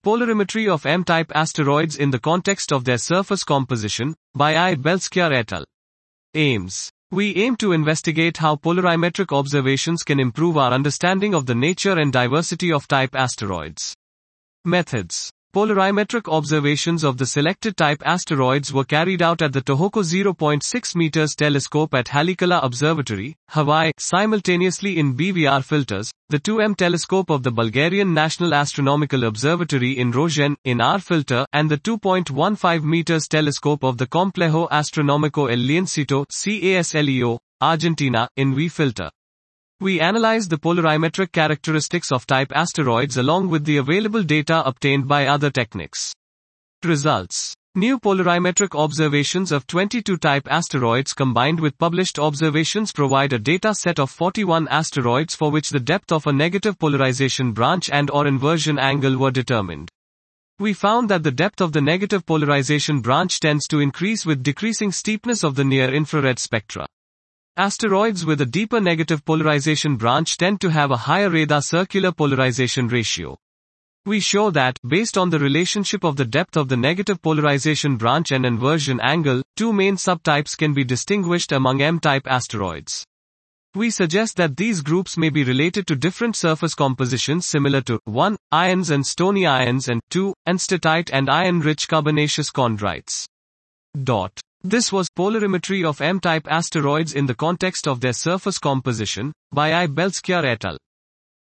Polarimetry of M-type asteroids in the context of their surface composition, by I. Belskiar et al. Aims. We aim to investigate how polarimetric observations can improve our understanding of the nature and diversity of type asteroids. Methods. Polarimetric observations of the selected type asteroids were carried out at the Tohoku 0.6 meters telescope at Haleakala Observatory, Hawaii, simultaneously in BVR filters, the 2M telescope of the Bulgarian National Astronomical Observatory in Rojen, in R filter, and the 2.15 meters telescope of the Complejo Astronómico El Leoncito, CASLEO, Argentina, in V filter. We analyzed the polarimetric characteristics of type asteroids along with the available data obtained by other techniques. Results. New polarimetric observations of 22 type asteroids combined with published observations provide a data set of 41 asteroids for which the depth of a negative polarization branch and/or inversion angle were determined. We found that the depth of the negative polarization branch tends to increase with decreasing steepness of the near-infrared spectra. Asteroids with a deeper negative polarization branch tend to have a higher radar circular polarization ratio. We show that, based on the relationship of the depth of the negative polarization branch and inversion angle, two main subtypes can be distinguished among M-type asteroids. We suggest that these groups may be related to different surface compositions similar to 1. Ions and stony ions and 2. Enstatite and iron-rich carbonaceous chondrites. This was Polarimetry of M-type asteroids in the context of their surface composition, by I. Belskiar et al.